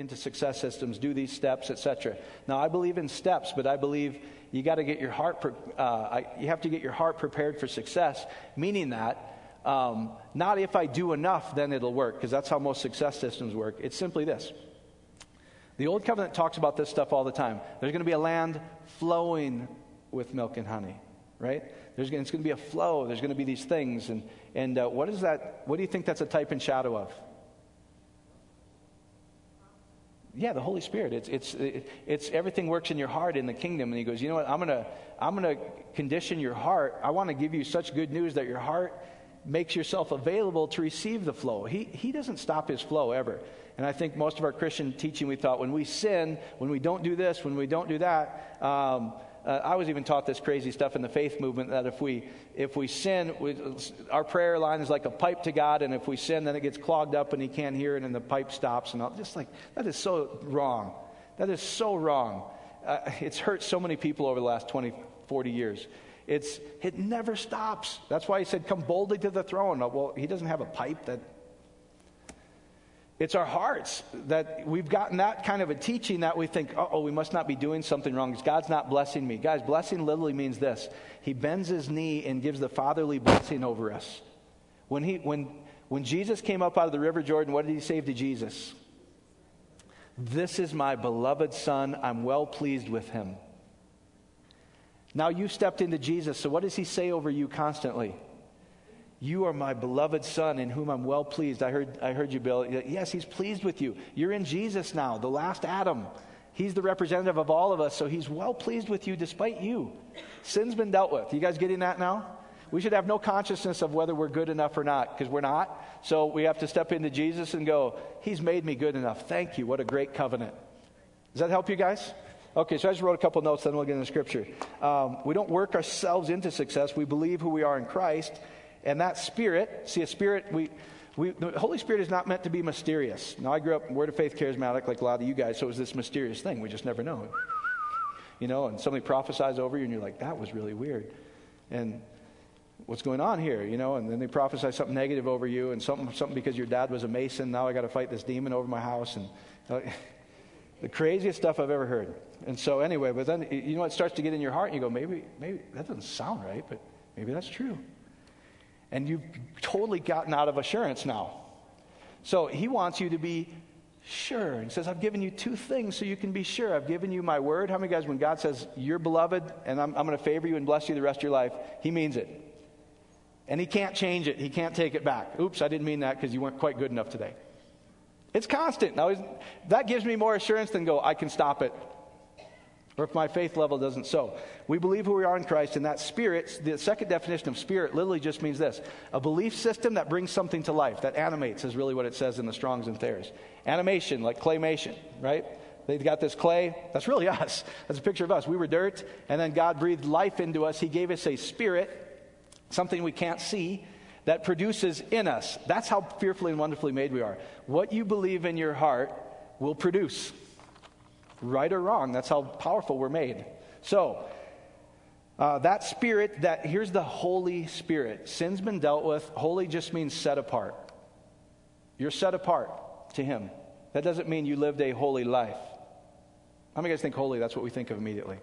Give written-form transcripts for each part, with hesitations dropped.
into success systems, do these steps, etc. Now, I believe in steps, but I believe you got to get your heart. You have to get your heart prepared for success, meaning that not if I do enough, then it'll work, because that's how most success systems work. It's simply this. The Old Covenant talks about this stuff all the time. There's going to be a land flowing with milk and honey, right? It's going to be a flow. There's going to be these things. And what is that? What do you think that's a type and shadow of? Yeah, the Holy Spirit. It's everything works in your heart in the kingdom. And he goes, you know what? I'm gonna condition your heart. I want to give you such good news that your heart makes yourself available to receive the flow. He doesn't stop his flow ever. And I think most of our Christian teaching, we thought when we sin, when we don't do this, when we don't do that. I was even taught this crazy stuff in the faith movement that if we sin, our prayer line is like a pipe to God, and if we sin, then it gets clogged up and he can't hear it, and the pipe stops. And just like, that is so wrong. That is so wrong. It's hurt so many people over the last 20, 40 years. It never stops. That's why he said, come boldly to the throne. Well, he doesn't have a pipe that... It's our hearts that we've gotten that kind of a teaching that we think, we must not be doing something wrong because God's not blessing me. Guys, blessing literally means this. He bends his knee and gives the fatherly blessing over us. When Jesus came up out of the River Jordan, what did he say to Jesus? This is my beloved son. I'm well pleased with him. Now you stepped into Jesus, so what does he say over you constantly? You are my beloved son in whom I'm well pleased. I heard you, Bill. Yes, he's pleased with you. You're in Jesus now, the last Adam. He's the representative of all of us, so he's well pleased with you despite you. Sin's been dealt with. You guys getting that now? We should have no consciousness of whether we're good enough or not, because we're not. So we have to step into Jesus and go, he's made me good enough. Thank you. What a great covenant. Does that help you guys? Okay, so I just wrote a couple notes, then we'll get into Scripture. We don't work ourselves into success. We believe who we are in Christ. And that Spirit, see, a Spirit, the Holy Spirit is not meant to be mysterious. Now, I grew up Word of Faith charismatic like a lot of you guys, so it was this mysterious thing. We just never know. You know, and somebody prophesies over you, and you're like, that was really weird. And what's going on here, you know? And then they prophesy something negative over you, and something because your dad was a Mason. Now I got to fight this demon over my house. And the craziest stuff I've ever heard. And so anyway, but then, you know, it starts to get in your heart, and you go, maybe that doesn't sound right, but maybe that's true. And you've totally gotten out of assurance now. So he wants you to be sure. He says, I've given you two things so you can be sure. I've given you my word. How many guys, when God says, you're beloved, and I'm going to favor you and bless you the rest of your life, he means it. And he can't change it. He can't take it back. Oops, I didn't mean that because you weren't quite good enough today. It's constant. Now, that gives me more assurance than I can stop it. Or if my faith level doesn't so. We believe who we are in Christ, and that Spirit, the second definition of Spirit literally just means this. A belief system that brings something to life, that animates is really what it says in the Strongs and Thayers. Animation, like claymation, right? They've got this clay. That's really us. That's a picture of us. We were dirt, and then God breathed life into us. He gave us a spirit, something we can't see, that produces in us. That's how fearfully and wonderfully made we are. What you believe in your heart will produce. Right or wrong, that's how powerful we're made. So, that Spirit, here's the Holy Spirit. Sin's been dealt with. Holy just means set apart. You're set apart to Him. That doesn't mean you lived a holy life. How many guys think holy? That's what we think of immediately.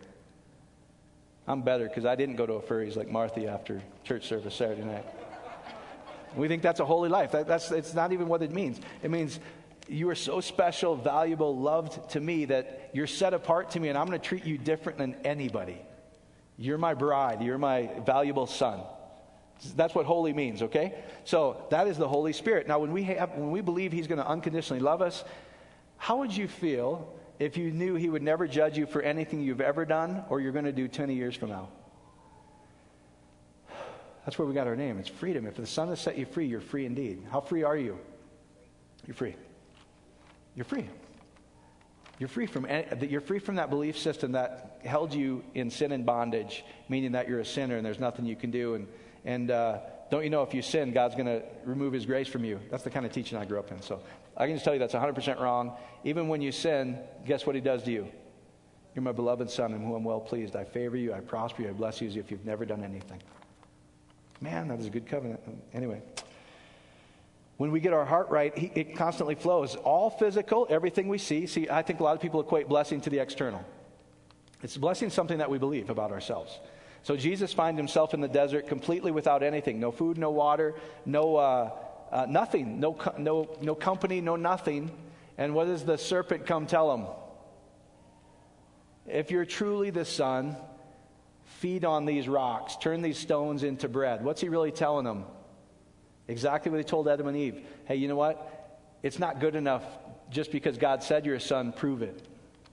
I'm better because I didn't go to a Furries like Martha after church service Saturday night. We think that's a holy life. It's not even what it means. It means you are so special, valuable, loved to me that you're set apart to me, and I'm going to treat you different than anybody. You're my bride. You're my valuable son. That's what holy means, okay? So that is the Holy Spirit. Now, when we believe He's going to unconditionally love us, how would you feel if you knew He would never judge you for anything you've ever done or you're going to do 20 years from now? That's where we got our name. It's freedom. If the Son has set you free, you're free indeed. How free are you? You're free. You're free. You're free from that belief system that held you in sin and bondage, meaning that you're a sinner and there's nothing you can do. And don't you know if you sin, God's going to remove His grace from you? That's the kind of teaching I grew up in. So I can just tell you that's 100% wrong. Even when you sin, guess what He does to you? You're my beloved son in whom I'm well pleased. I favor you, I prosper you, I bless you as if you've never done anything. Man, that is a good covenant. Anyway. When we get our heart right, it constantly flows. All physical, everything we see. See, I think a lot of people equate blessing to the external. It's blessing something that we believe about ourselves. So Jesus finds himself in the desert completely without anything. No food, no water, nothing. No company, no nothing. And what does the serpent come tell him? If you're truly the Son, feed on these rocks. Turn these stones into bread. What's he really telling them? Exactly what he told Adam and Eve. Hey, you know what? It's not good enough just because God said you're a son, prove it.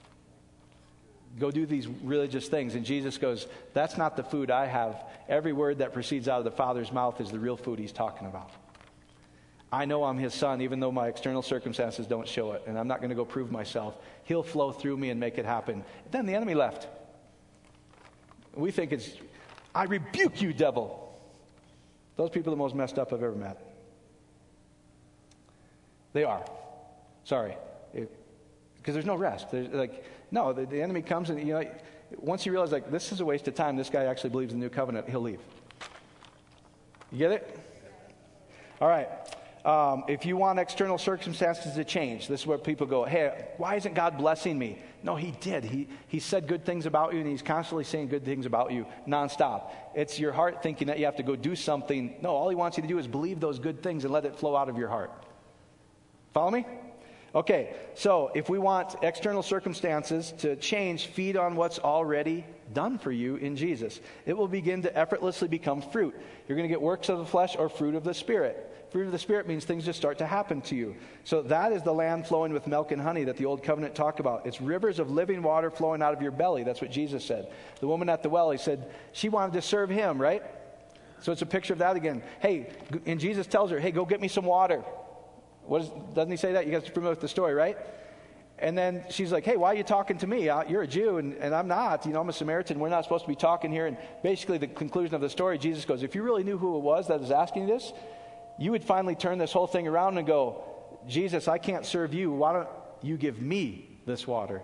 Go do these religious things. And Jesus goes, that's not the food I have. Every word that proceeds out of the Father's mouth is the real food he's talking about. I know I'm his son, even though my external circumstances don't show it. And I'm not going to go prove myself. He'll flow through me and make it happen. Then the enemy left. We think it's, I rebuke you, devil. Those people are the most messed up I've ever met. They are. Sorry. Because there's no rest. There's the enemy comes and, once you realize, this is a waste of time, this guy actually believes in the new covenant, he'll leave. You get it? All right. If you want external circumstances to change, this is where people go, hey, why isn't God blessing me? No, he did. He said good things about you, and he's constantly saying good things about you nonstop. It's your heart thinking that you have to go do something. No, all he wants you to do is believe those good things and let it flow out of your heart. Follow me? Okay, so if we want external circumstances to change, feed on what's already done for you in Jesus. It will begin to effortlessly become fruit. You're going to get works of the flesh or fruit of the Spirit. Fruit of the Spirit means things just start to happen to you. So that is the land flowing with milk and honey that the Old Covenant talked about. It's rivers of living water flowing out of your belly. That's what Jesus said. The woman at the well, he said, she wanted to serve him, right? So it's a picture of that again. Hey, and Jesus tells her, hey, go get me some water. Doesn't he say that? You guys are familiar with the story, right? And then she's like, hey, why are you talking to me? You're a Jew, and I'm not. I'm a Samaritan. We're not supposed to be talking here. And basically the conclusion of the story, Jesus goes, if you really knew who it was that was asking you this, you would finally turn this whole thing around and go, Jesus, I can't serve you. Why don't you give me this water?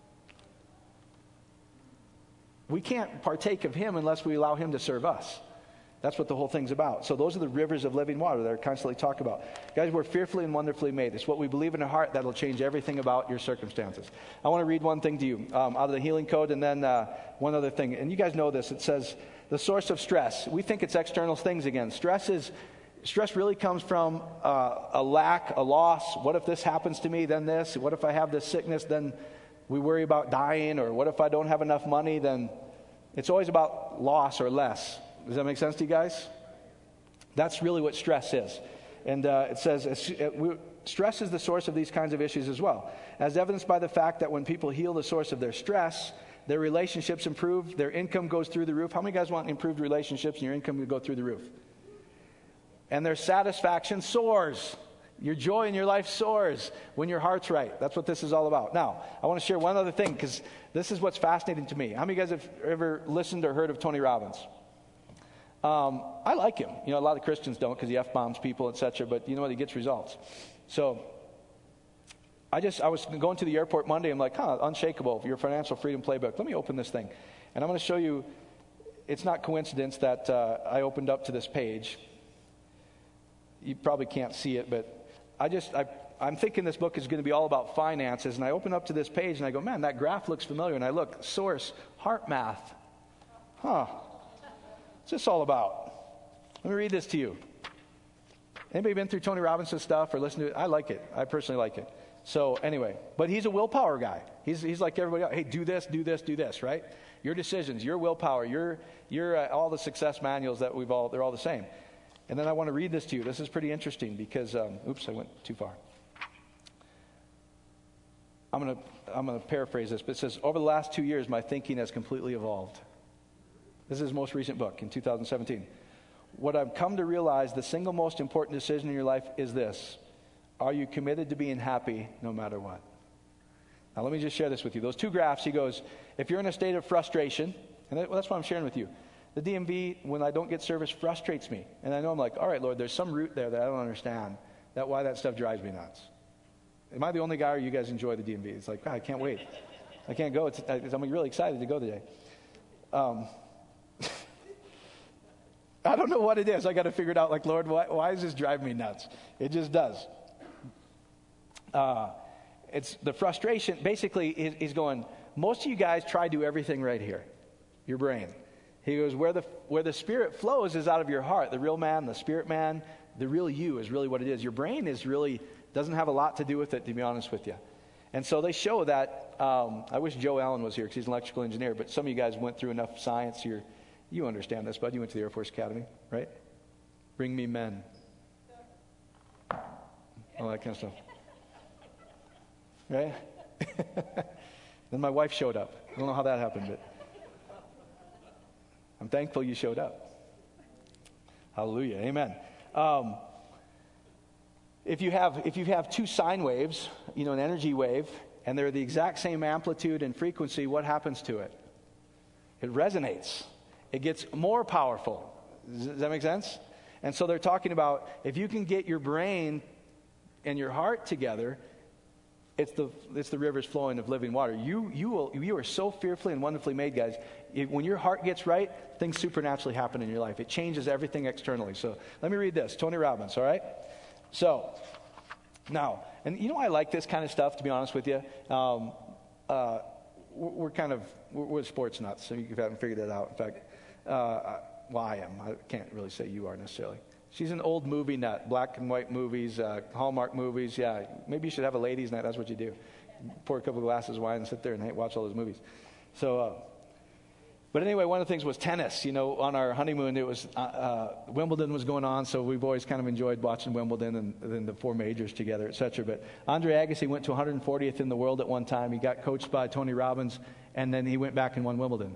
We can't partake of him unless we allow him to serve us. That's what the whole thing's about. So those are the rivers of living water that are constantly talked about. Guys, we're fearfully and wonderfully made. It's what we believe in our heart that'll change everything about your circumstances. I want to read one thing to you out of the Healing Code, and then one other thing. And you guys know this. It says, the source of stress. We think it's external things again. Stress really comes from a lack, a loss. What if this happens to me, then this? What if I have this sickness, then we worry about dying? Or what if I don't have enough money? Then it's always about loss or less. Does that make sense to you guys? That's really what stress is. And it says stress is the source of these kinds of issues as well, as evidenced by the fact that when people heal the source of their stress, their relationships improve, their income goes through the roof. How many guys want improved relationships and your income to go through the roof? And their satisfaction soars. Your joy in your life soars when your heart's right. That's what this is all about. Now, I want to share one other thing because this is what's fascinating to me. How many of you guys have ever listened or heard of Tony Robbins? I like him. A lot of Christians don't because he F-bombs people, etc. But you know what? He gets results. So I was going to the airport Monday. I'm like, Unshakable, your financial freedom playbook. Let me open this thing. And I'm going to show you, it's not coincidence that I opened up to this page. You probably can't see it, but I'm thinking this book is going to be all about finances. And I open up to this page and I go, man, that graph looks familiar. And I look, source, heart math. What's this all about? Let me read this to you. Anybody been through Tony Robbins' stuff or listened to it? I like it. I personally like it. So anyway, but he's a willpower guy. He's like everybody else. Hey, do this, do this, do this, right? Your decisions, your willpower, your all the success manuals that they're all the same. And then I want to read this to you. This is pretty interesting because, I went too far. I'm going to paraphrase this, but it says, over the last 2 years, my thinking has completely evolved. This is his most recent book in 2017. What I've come to realize, the single most important decision in your life is this. Are you committed to being happy no matter what? Now let me just share this with you. Those two graphs, he goes, if you're in a state of frustration, and that's what I'm sharing with you. The DMV, when I don't get service, frustrates me. And I know I'm like, all right, Lord, there's some root there that I don't understand. Why that stuff drives me nuts. Am I the only guy or you guys enjoy the DMV? It's like, God, I can't wait. I can't go. I'm really excited to go today. I don't know what it is. I got to figure it out. Like, Lord, why does this drive me nuts? It just does. It's the frustration. Basically, he's going, most of you guys try to do everything right here, your brain. He goes, where the Spirit flows is out of your heart. The real man, the spirit man, the real you is really what it is. Your brain is really, doesn't have a lot to do with it, to be honest with you. And so they show that, I wish Joe Allen was here because he's an electrical engineer, but some of you guys went through enough science. You understand this, bud. You went to the Air Force Academy, right? Bring me men. All that kind of stuff. Right? Then my wife showed up. I don't know how that happened, but I'm thankful you showed up. Hallelujah. Amen. If you have two sine waves, an energy wave, and they're the exact same amplitude and frequency, what happens to it? It resonates. It gets more powerful. Does that make sense? And so they're talking about if you can get your brain and your heart together, it's the rivers flowing of living water. You are so fearfully and wonderfully made, guys. When your heart gets right, things supernaturally happen in your life. It changes everything externally. So let me read this. Tony Robbins, all right? So, now, and I like this kind of stuff, to be honest with you. We're sports nuts, so you haven't figured that out. In fact, I am. I can't really say you are necessarily. She's an old movie nut, black and white movies, Hallmark movies. Yeah, maybe you should have a ladies' night. That's what you do. Pour a couple of glasses of wine and sit there and watch all those movies. So, but anyway, one of the things was tennis. On our honeymoon, it was Wimbledon was going on, so we've always kind of enjoyed watching Wimbledon and then the four majors together, etc. But Andre Agassi went to 140th in the world at one time. He got coached by Tony Robbins, and then he went back and won Wimbledon.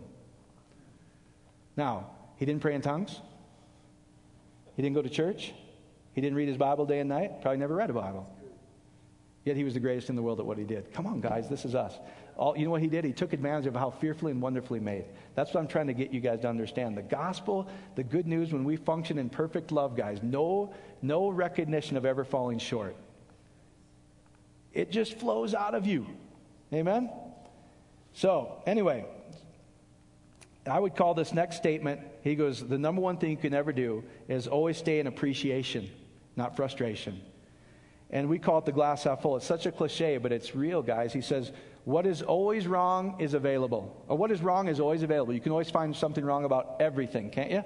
Now, he didn't pray in tongues. He didn't go to church. He didn't read his Bible day and night. Probably never read a Bible. Yet he was the greatest in the world at what he did. Come on, guys, this is us. You know what he did? He took advantage of how fearfully and wonderfully made. That's what I'm trying to get you guys to understand. The gospel, the good news, when we function in perfect love, guys, no recognition of ever falling short. It just flows out of you. Amen? So, anyway, I would call this next statement, he goes, the number one thing you can ever do is always stay in appreciation, not frustration. And we call it the glass half full. It's such a cliche, but it's real, guys. He says, what is always wrong is available. Or what is wrong is always available. You can always find something wrong about everything, can't you? ...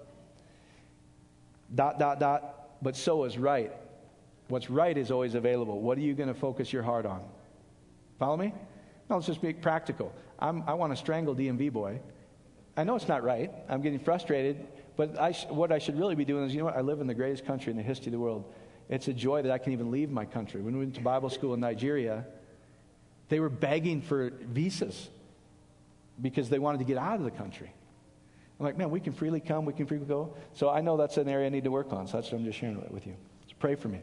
But so is right. What's right is always available. What are you going to focus your heart on? Follow me? No, let's just be practical. I want to strangle DMV boy. I know it's not right. I'm getting frustrated. But what I should really be doing is, I live in the greatest country in the history of the world. It's a joy that I can even leave my country. When we went to Bible school in Nigeria, they were begging for visas because they wanted to get out of the country. I'm like, man, we can freely come, we can freely go. So I know that's an area I need to work on. So that's what I'm just sharing it with you. So pray for me.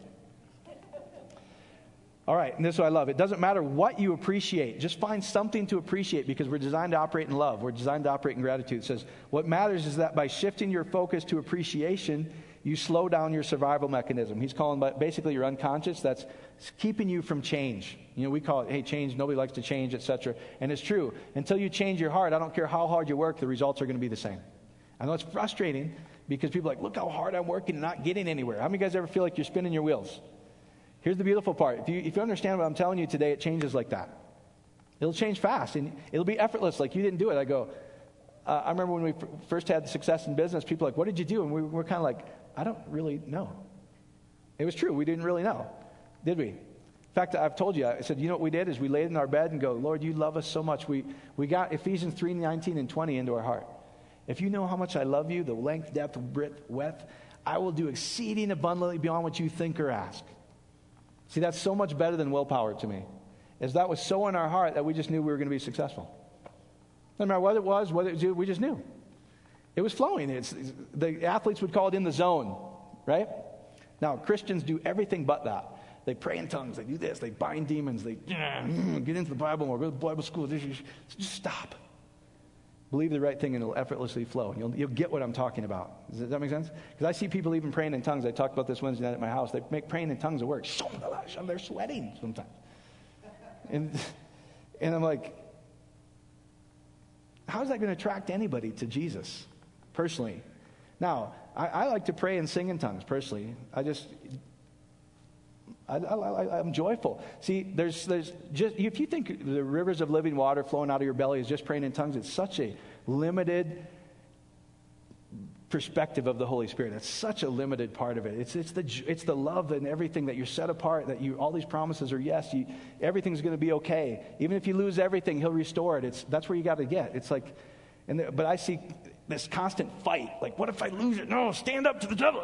All right, and this is what I love. It doesn't matter what you appreciate. Just find something to appreciate because we're designed to operate in love. We're designed to operate in gratitude. It says, what matters is that by shifting your focus to appreciation, you slow down your survival mechanism. He's calling basically your unconscious. That's keeping you from change. We call it, hey, change. Nobody likes to change, etc. And it's true. Until you change your heart, I don't care how hard you work, the results are going to be the same. I know it's frustrating because people are like, look how hard I'm working and not getting anywhere. How many of you guys ever feel like you're spinning your wheels? Here's the beautiful part. If you understand what I'm telling you today, it changes like that. It'll change fast, and it'll be effortless, like you didn't do it. I go, I remember when we first had success in business, people were like, what did you do? And we were kind of like, I don't really know. It was true. We didn't really know, did we? In fact, I've told you, I said, what we did is we laid in our bed and go, Lord, you love us so much. We got Ephesians 3:19 and 20 into our heart. If you know how much I love you, the length, depth, breadth, I will do exceeding abundantly beyond what you think or ask. See, that's so much better than willpower to me. Is that was so in our heart that we just knew we were going to be successful. No matter what it was, we just knew. It was flowing. The athletes would call it in the zone, right? Now, Christians do everything but that. They pray in tongues. They do this. They bind demons. They get into the Bible more. Go to Bible school. Just stop. Believe the right thing and it'll effortlessly flow. You'll get what I'm talking about. Does that make sense? Because I see people even praying in tongues. I talked about this Wednesday night at my house. They make praying in tongues work. They're sweating sometimes. And I'm like, how is that going to attract anybody to Jesus personally? Now, I like to pray and sing in tongues, personally. I'm joyful. See, there's just, if you think the rivers of living water flowing out of your belly is just praying in tongues, it's such a limited perspective of the Holy Spirit. It's such a limited part of it. It's the love and everything that you're set apart, that all these promises are yes, everything's going to be okay. Even if you lose everything, He'll restore it. That's where you got to get. It's like, but I see this constant fight. Like, what if I lose it? No, stand up to the devil.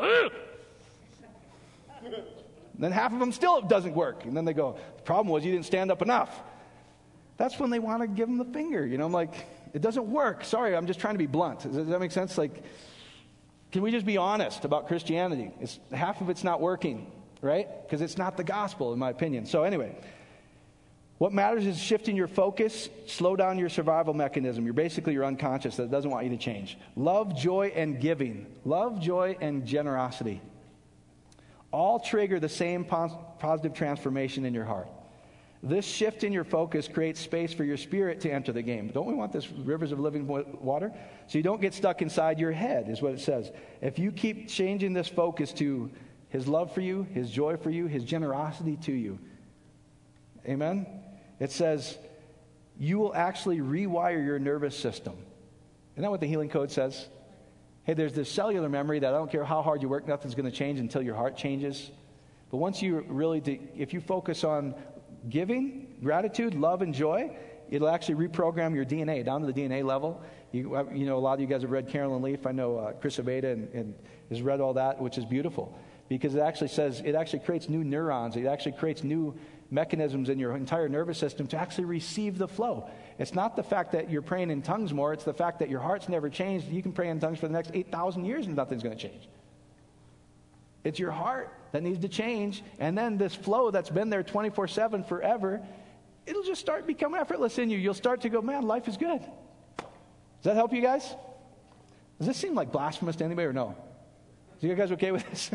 Then half of them still it doesn't work. And then they go, the problem was you didn't stand up enough. That's when they want to give them the finger. I'm like, it doesn't work. Sorry, I'm just trying to be blunt. Does that make sense? Like, can we just be honest about Christianity? Half of it's not working, right? Because it's not the gospel, in my opinion. So anyway, what matters is shifting your focus, slow down your survival mechanism. You're unconscious that doesn't want you to change. Love, joy, and giving. Love, joy, and generosity. All trigger the same positive transformation in your heart. This shift in your focus creates space for your spirit to enter the game. Don't we want this rivers of living water? So you don't get stuck inside your head, is what it says. If you keep changing this focus to His love for you, His joy for you, His generosity to you. Amen? It says, you will actually rewire your nervous system. Isn't that what the Healing Code says? Hey, there's this cellular memory that I don't care how hard you work, nothing's going to change until your heart changes. But once if you focus on giving, gratitude, love, and joy, it'll actually reprogram your DNA down to the DNA level. A lot of you guys have read Carolyn Leaf. I know Chris Aveda and has read all that, which is beautiful. Because it actually creates new neurons. It actually creates new mechanisms in your entire nervous system to actually receive the flow. It's not the fact that you're praying in tongues more. It's the fact that your heart's never changed. You can pray in tongues for the next 8,000 years and nothing's going to change. It's your heart that needs to change. And then this flow that's been there 24/7 forever, it'll just start to become effortless in you. You'll start to go, man, life is good. Does that help you guys? Does this seem like blasphemous to anybody or no? Are you guys okay with this?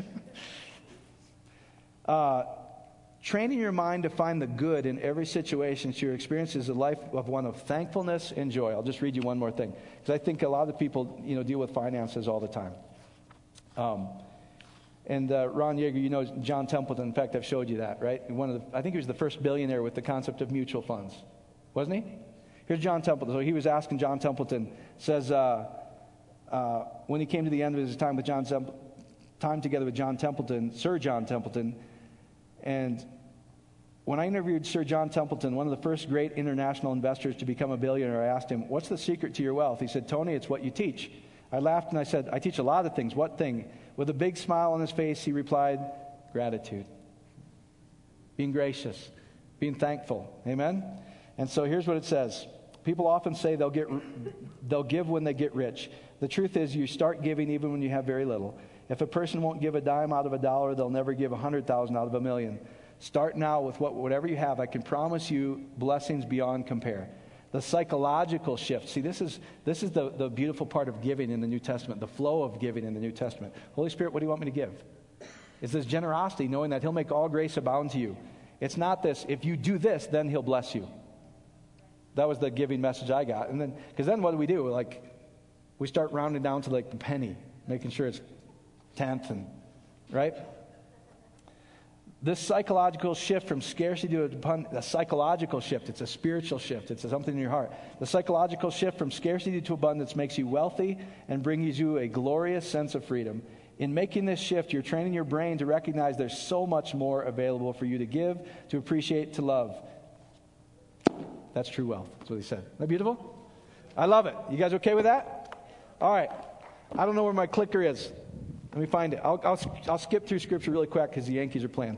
Training your mind to find the good in every situation so your experience is a life of one of thankfulness and joy. I'll just read you one more thing, because I think a lot of people deal with finances all the time. Ron Yeager, John Templeton. In fact, I've showed you that, right? I think he was the first billionaire with the concept of mutual funds, wasn't he? Here's John Templeton. So he was asking John Templeton, says, when he came to the end of his time together with John Templeton, Sir John Templeton, and when I interviewed Sir John Templeton, one of the first great international investors to become a billionaire, I asked him, what's the secret to your wealth? He said, Tony, it's what you teach. I laughed and I said, I teach a lot of things. What thing? With a big smile on his face, he replied, gratitude. Being gracious. Being thankful. Amen? And so here's what it says. People often say they'll give when they get rich. The truth is you start giving even when you have very little. If a person won't give a dime out of $1, they'll never give 100,000 out of $1 million. Start now with whatever you have. I can promise you blessings beyond compare. The psychological shift. See, this is the beautiful part of giving in the New Testament, the flow of giving in the New Testament. Holy Spirit, what do you want me to give? It's this generosity, knowing that He'll make all grace abound to you. It's not this, if you do this, then He'll bless you. That was the giving message I got. And then, because then what do? We start rounding down to the penny, making sure it's tenth, and right? This psychological shift from scarcity to abundance, a psychological shift, it's a spiritual shift, it's something in your heart. The psychological shift from scarcity to abundance makes you wealthy and brings you a glorious sense of freedom. In making this shift, you're training your brain to recognize there's so much more available for you to give, to appreciate, to love. That's true wealth. That's what he said. Isn't that beautiful? I love it. You guys okay with that? All right. I don't know where my clicker is. Let me find it. I'll skip through Scripture really quick because the Yankees are playing.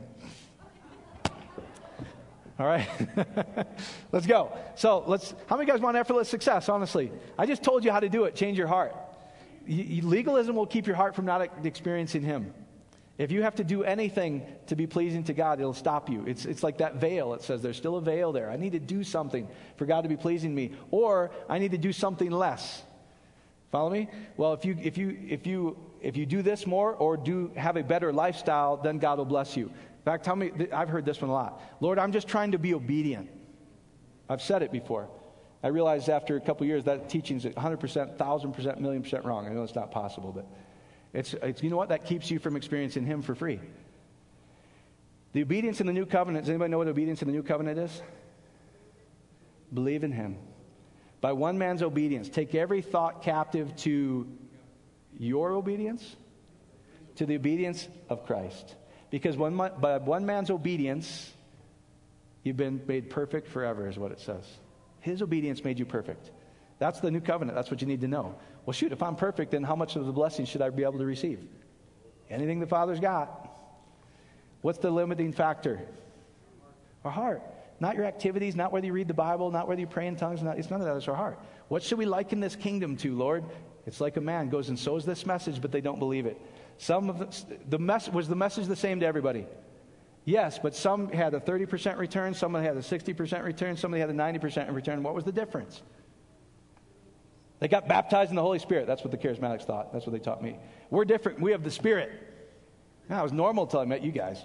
All right. Let's go. So how many guys want effortless success, honestly? I just told you how to do it. Change your heart. Legalism will keep your heart from not experiencing Him. If you have to do anything to be pleasing to God, it'll stop you. It's like that veil. It says there's still a veil there. I need to do something for God to be pleasing me, or I need to do something less. Follow me? Well, if you do this more or have a better lifestyle, then God will bless you. In fact, I've heard this one a lot. Lord, I'm just trying to be obedient. I've said it before. I realized after a couple years that teaching's 100%, 1,000%, 1,000,000% wrong. I know it's not possible, but It's you know what? That keeps you from experiencing him for free. The obedience in the new covenant, does anybody know what obedience in the new covenant is? Believe in him. By one man's obedience, take every thought captive to your obedience, to the obedience of Christ. Because by one man's obedience, you've been made perfect forever, is what it says. His obedience made you perfect. That's the new covenant. That's what you need to know. Well, shoot, if I'm perfect, then how much of the blessing should I be able to receive? Anything the Father's got. What's the limiting factor? Our heart. Not your activities, not whether you read the Bible, not whether you pray in tongues. It's none of that. It's our heart. What should we liken this kingdom to, Lord? It's like a man goes and sows this message, but they don't believe it. Was the message the same to everybody? Yes, but some had a 30% return, some had a 60% return, somebody had a 90% return. What was the difference? They got baptized in the Holy Spirit. That's what the charismatics thought. That's what they taught me. We're different. We have the Spirit. That was normal until I met you guys.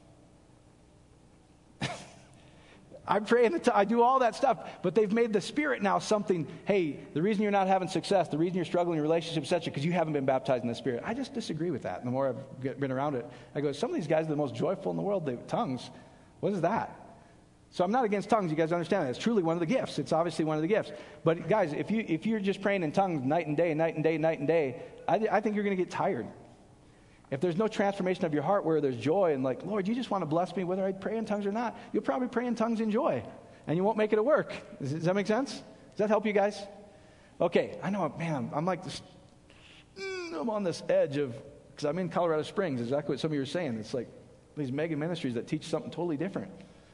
I pray I do all that stuff, but they've made the Spirit now something. Hey, the reason you're not having success, the reason you're struggling in relationships, etc., because you haven't been baptized in the Spirit. I just disagree with that. And the more I've been around it, I go, some of these guys are the most joyful in the world. Tongues, what is that? So I'm not against tongues. You guys understand that. It's truly one of the gifts. It's obviously one of the gifts. But guys, if you're just praying in tongues night and day, I think you're going to get tired. If there's no transformation of your heart where there's joy and like, Lord, you just want to bless me whether I pray in tongues or not, you'll probably pray in tongues in joy. And you won't make it a work. Does that make sense? Does that help you guys? Okay, I know, man, I'm like this, I'm on this edge of, because I'm in Colorado Springs, exactly what some of you are saying. It's like these mega ministries that teach something totally different.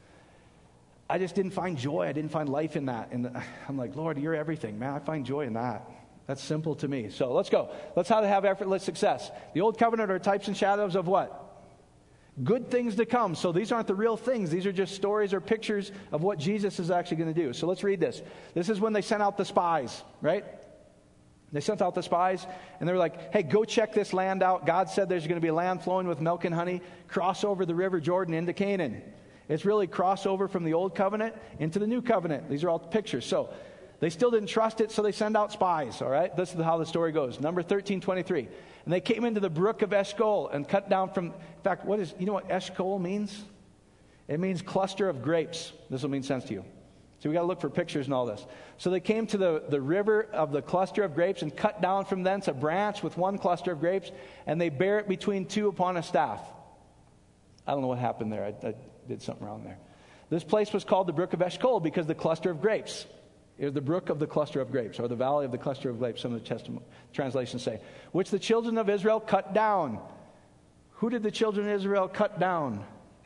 I just didn't find joy. I didn't find life in that. And I'm like, Lord, you're everything, man. I find joy in that. That's simple to me. So let's go. Let's how to have effortless success. The old covenant are types and shadows of what? Good things to come. So these aren't the real things. These are just stories or pictures of what Jesus is actually going to do. So let's read this. This is when they sent out the spies, right? They sent out the spies, and they were like, hey, go check this land out. God said there's going to be a land flowing with milk and honey. Cross over the river Jordan into Canaan. It's really crossover from the old covenant into the new covenant. These are all pictures. So they still didn't trust it, so they send out spies, all right? This is how the story goes. Number 13:23. And they came into the brook of Eshcol and cut down from, in fact, you know what Eshcol means? It means cluster of grapes. This will mean sense to you. So we got to look for pictures and all this. So they came to the river of the cluster of grapes and cut down from thence a branch with one cluster of grapes, and they bear it between two upon a staff. I don't know what happened there. I did something wrong there. This place was called the brook of Eshcol because the cluster of grapes. It was the brook of the cluster of grapes, or the valley of the cluster of grapes, some of the translations say, which the children of Israel cut down. Who did the children of Israel cut down?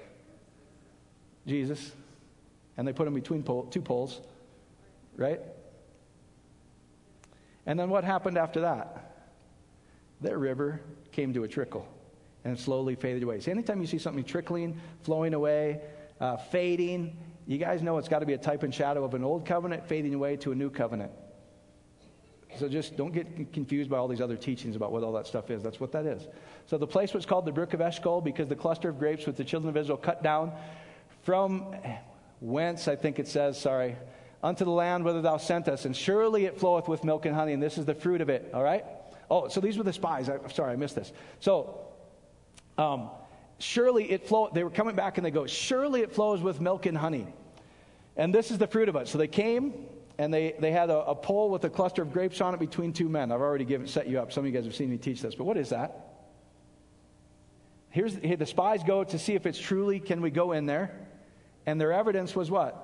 Jesus. And they put him between two poles, right? And then what happened after that? Their river came to a trickle and slowly faded away. So anytime you see something trickling, flowing away, fading, you guys know it's got to be a type and shadow of an old covenant fading away to a new covenant. So just don't get confused by all these other teachings about what all that stuff is. That's what that is. So the place was called the brook of Eshcol because the cluster of grapes which the children of Israel cut down from whence, I think it says, unto the land whither thou sent us. And surely it floweth with milk and honey, and this is the fruit of it. All right? Oh, so these were the spies. I missed this. So, surely it flows. They were coming back and they go, surely it flows with milk and honey. And this is the fruit of it. So they came and they had a pole with a cluster of grapes on it between two men. I've already set you up. Some of you guys have seen me teach this. But what is that? Here the spies go to see if it's truly, can we go in there? And their evidence was what?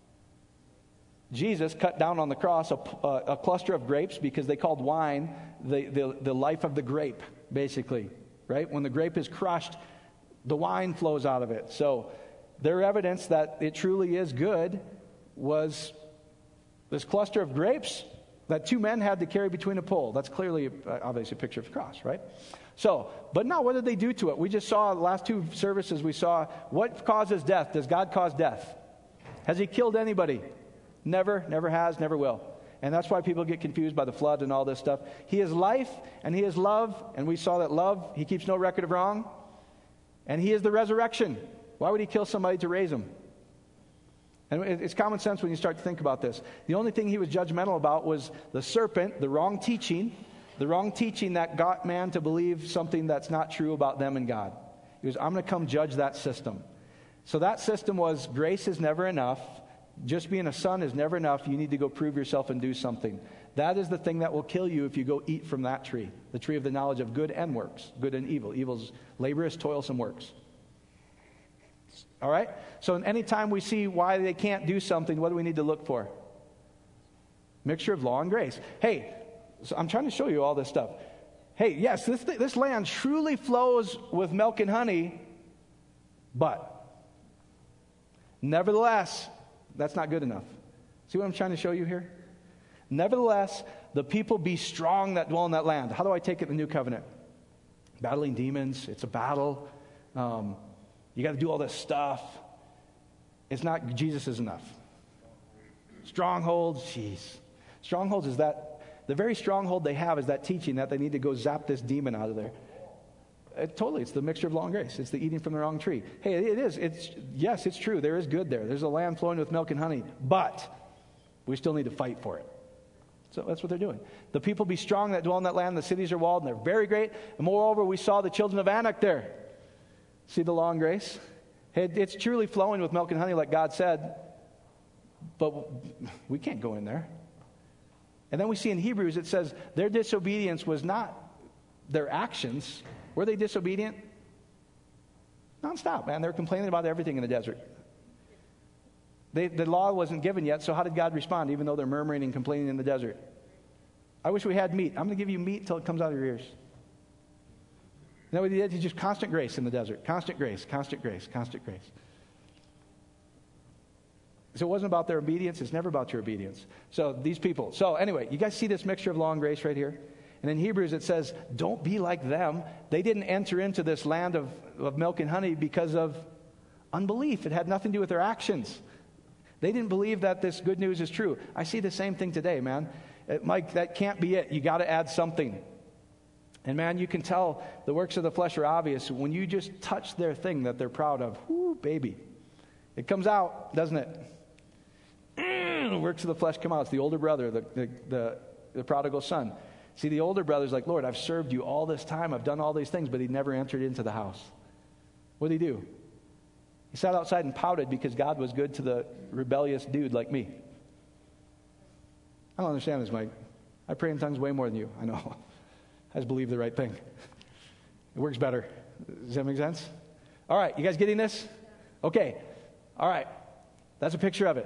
Jesus cut down on the cross a cluster of grapes because they called wine the life of the grape, basically. Right? When the grape is crushed, the wine flows out of it. So their evidence that it truly is good was this cluster of grapes that two men had to carry between a pole. That's clearly, obviously, a picture of the cross, right? So, but now what did they do to it? We just saw the last two services, we saw what causes death. Does God cause death? Has he killed anybody? Never has, never will. And that's why people get confused by the flood and all this stuff. He is life and he is love. And we saw that love, he keeps no record of wrong. And he is the resurrection. Why would he kill somebody to raise him? And it's common sense when you start to think about this. The only thing he was judgmental about was the serpent, the wrong teaching, The wrong teaching that got man to believe something that's not true about them and God. He goes, I'm going to come judge that system. So that system was grace is never enough. Just being a son is never enough. You need to go prove yourself and do something. That is the thing that will kill you if you go eat from that tree. The tree of the knowledge of good and works. Good and evil. Evil's laborious, toilsome works. All right? So anytime we see why they can't do something, what do we need to look for? Mixture of law and grace. Hey, so I'm trying to show you all this stuff. Hey, yes, this land truly flows with milk and honey, but nevertheless, that's not good enough. See what I'm trying to show you here? Nevertheless, the people be strong that dwell in that land. How do I take it in the new covenant? Battling demons. It's a battle. You got to do all this stuff. It's not, Jesus is enough. Strongholds, jeez. Strongholds is that, the very stronghold they have is that teaching that they need to go zap this demon out of there. It's the mixture of law and grace. It's the eating from the wrong tree. Hey, it is. Yes, it's true. There is good there. There's a land flowing with milk and honey. But we still need to fight for it. So that's what they're doing. The people be strong that dwell in that land. The cities are walled, and they're very great. And moreover, we saw the children of Anak there. See the law and grace? Hey, it's truly flowing with milk and honey like God said. But we can't go in there. And then we see in Hebrews, it says, their disobedience was not their actions. Were they disobedient? Nonstop, man. They were complaining about everything in the desert. The law wasn't given yet, so how did God respond, even though they're murmuring and complaining in the desert? I wish we had meat. I'm going to give you meat until it comes out of your ears. You know what he did? He just constant grace in the desert. Constant grace, constant grace, constant grace. So it wasn't about their obedience. It's never about your obedience. So these people. So anyway, you guys see this mixture of law and grace right here? And in Hebrews it says, don't be like them. They didn't enter into this land of milk and honey because of unbelief. It had nothing to do with their actions. They didn't believe that this good news is true. I see the same thing today, man. Mike, that can't be it. You got to add something. And man, you can tell the works of the flesh are obvious when you just touch their thing that they're proud of. Whoo, baby. It comes out, doesn't it? The works of the flesh come out. It's the older brother, the prodigal son. See, the older brother's like, Lord, I've served you all this time. I've done all these things, but he never entered into the house. What did he do? He sat outside and pouted because God was good to the rebellious dude like me. I don't understand this, Mike. I pray in tongues way more than you. I know. I just believe the right thing. It works better. Does that make sense? All right, you guys getting this? Okay. All right. That's a picture of it.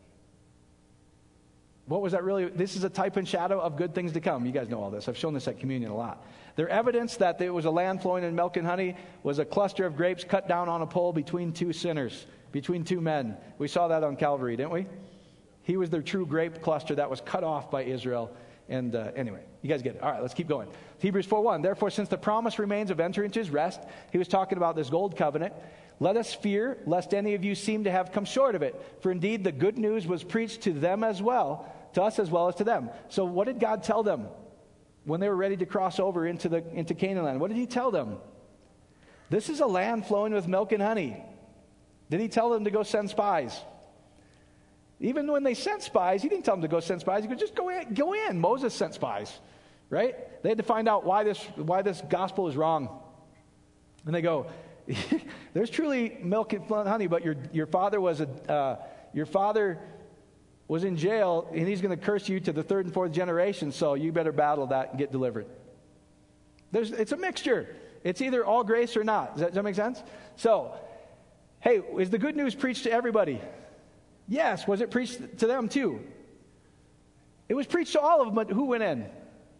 What was that really? This is a type and shadow of good things to come. You guys know all this. I've shown this at communion a lot. Their evidence that there was a land flowing in milk and honey was a cluster of grapes cut down on a pole between two sinners, between two men. We saw that on Calvary, didn't we? He was the true grape cluster that was cut off by Israel. And anyway, you guys get it. All right, let's keep going. Hebrews 4:1. Therefore, since the promise remains of entering into his rest, he was talking about this gold covenant. Let us fear, lest any of you seem to have come short of it. For indeed, the good news was preached to them as well, to us as well as to them. So what did God tell them when they were ready to cross over into Canaan land? What did he tell them? This is a land flowing with milk and honey. Did he tell them to go send spies? Even when they sent spies, he didn't tell them to go send spies. He goes, just go in. Moses sent spies, right? They had to find out why this gospel is wrong. And they go, there's truly milk and honey, but your father was in jail, and he's going to curse you to the third and fourth generation, so you better battle that and get delivered. It's a mixture. It's either all grace or not. Does that make sense? So, hey, is the good news preached to everybody? Yes. Was it preached to them too? It was preached to all of them, but who went in?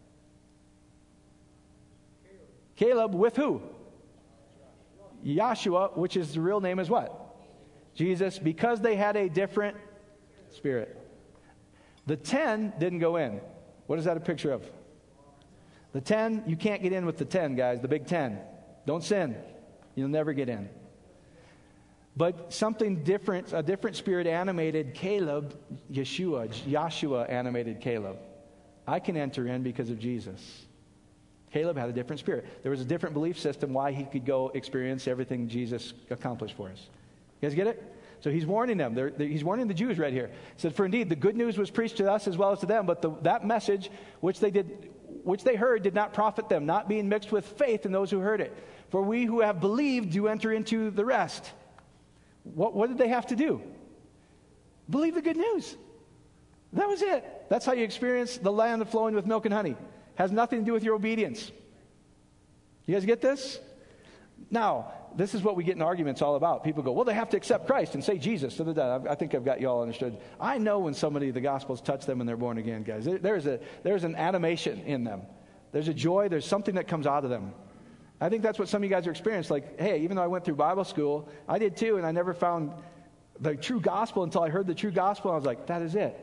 Caleb with who? Yahshua, which is the real name is what? Jesus, because they had a different spirit. The 10 didn't go in. What is that a picture of? The 10, you can't get in with the 10, guys, the big 10. Don't sin. You'll never get in. But something different, a different spirit animated Caleb, Yahshua animated Caleb. I can enter in because of Jesus. Caleb had a different spirit. There was a different belief system why he could go experience everything Jesus accomplished for us. You guys get it? So he's warning them. He's warning the Jews right here. He said, for indeed, the good news was preached to us as well as to them, but that message which they did which they heard did not profit them, not being mixed with faith in those who heard it. For we who have believed do enter into the rest. What did they have to do? Believe the good news. That was it. That's how you experience the land flowing with milk and honey. Has nothing to do with your obedience. You guys get this? Now, this is what we get in arguments all about. People go, well, they have to accept Christ and say Jesus. I think I've got you all understood. I know when the Gospels touch them and they're born again, guys. There's an animation in them. There's a joy. There's something that comes out of them. I think that's what some of you guys are experiencing. Like, hey, even though I went through Bible school, I did too, and I never found the true gospel until I heard the true gospel. And I was like, that is it.